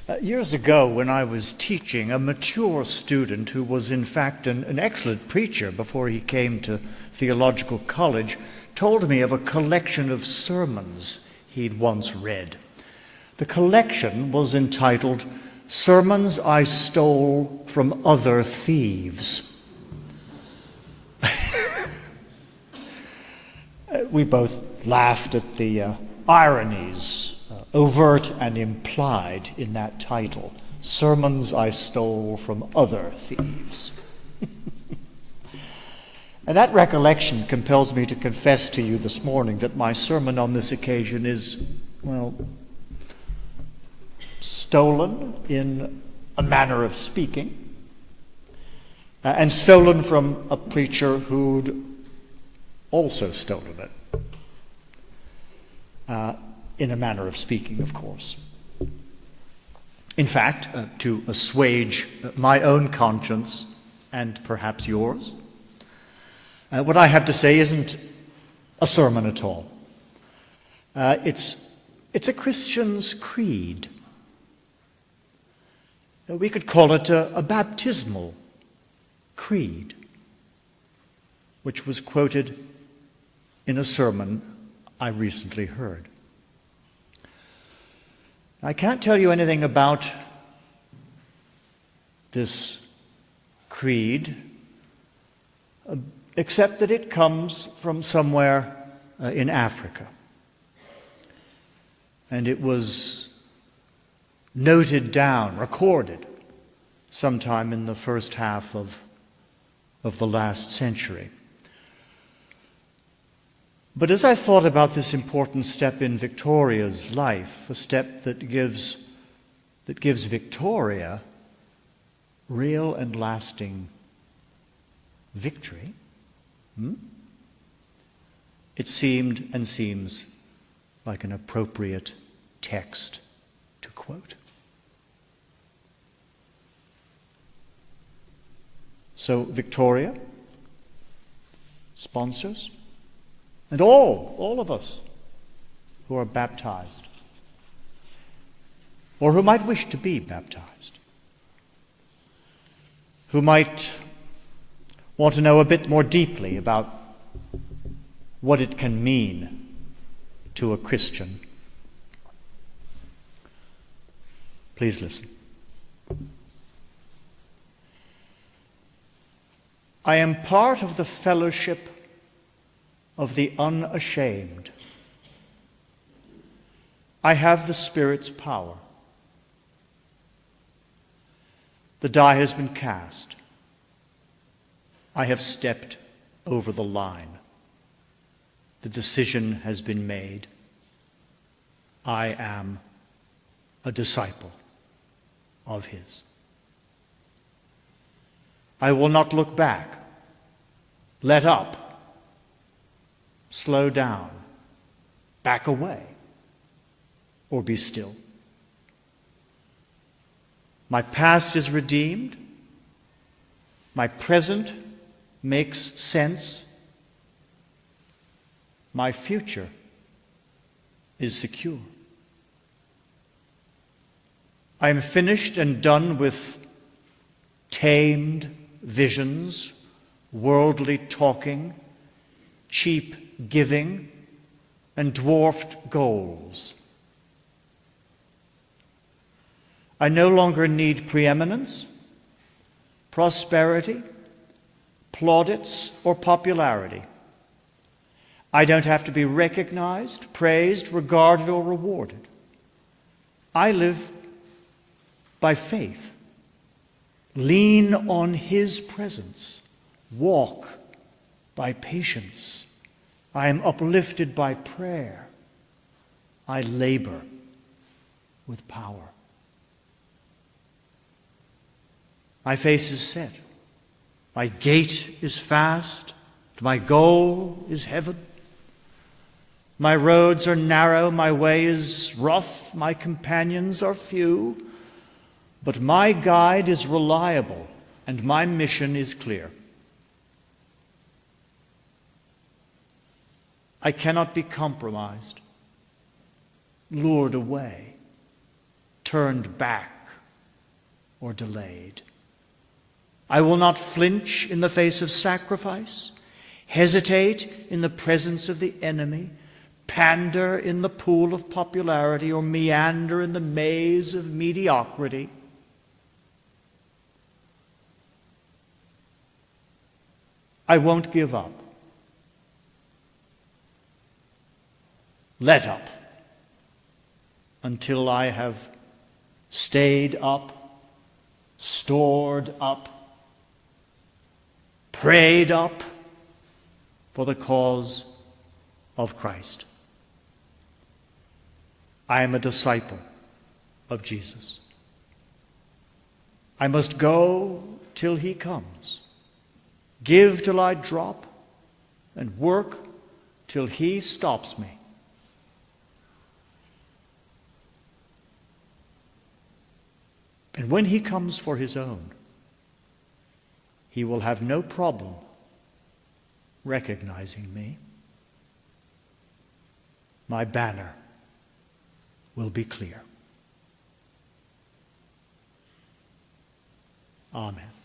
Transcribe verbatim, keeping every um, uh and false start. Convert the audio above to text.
Uh, years ago, when I was teaching, a mature student who was in fact an, an excellent preacher before he came to theological college told me of a collection of sermons he'd once read. The collection was entitled Sermons I Stole from Other Thieves. We both laughed at the uh, ironies, uh, overt and implied, in that title. Sermons I Stole from Other Thieves. And that recollection compels me to confess to you this morning that my sermon on this occasion is, well, stolen in a manner of speaking, uh, and stolen from a preacher who'd also stolen it, uh, in a manner of speaking, of course. In fact, uh, to assuage my own conscience and perhaps yours, uh, what I have to say isn't a sermon at all. Uh, it's, it's a Christian's creed. Uh, we could call it a, a baptismal creed, which was quoted in a sermon I recently heard. I can't tell you anything about this creed, uh, except that it comes from somewhere uh, in Africa. And it was noted down, recorded, sometime in the first half of, of the last century. But as I thought about this important step in Victoria's life, a step that gives, that gives Victoria real and lasting victory, hmm? it seemed and seems like an appropriate text to quote. So, Victoria, sponsors, and all, all of us who are baptized, or who might wish to be baptized, who might want to know a bit more deeply about what it can mean to a Christian. Please listen. I am part of the fellowship of the unashamed. I have the Spirit's power. The die has been cast. I have stepped over the line. The decision has been made. I am a disciple of His. I will not look back, let up, slow down, back away, or be still. My past is redeemed. My present makes sense. My future is secure. I am finished and done with tamed visions, worldly talking, cheap giving, and dwarfed goals. I no longer need preeminence, prosperity, plaudits, or popularity. I don't have to be recognized, praised, regarded, or rewarded. I live by faith. Lean on His presence. Walk by patience. I am uplifted by prayer. I labor with power. My face is set. My gait is fast. My goal is heaven. My roads are narrow. My way is rough. My companions are few. But my guide is reliable, and my mission is clear. I cannot be compromised, lured away, turned back, or delayed. I will not flinch in the face of sacrifice, hesitate in the presence of the enemy, pander in the pool of popularity, or meander in the maze of mediocrity. I won't give up. Let up until I have stayed up, stored up, prayed up for the cause of Christ. I am a disciple of Jesus. I must go till he comes, give till I drop, and work till he stops me. And when he comes for his own, he will have no problem recognizing me. My banner will be clear. Amen.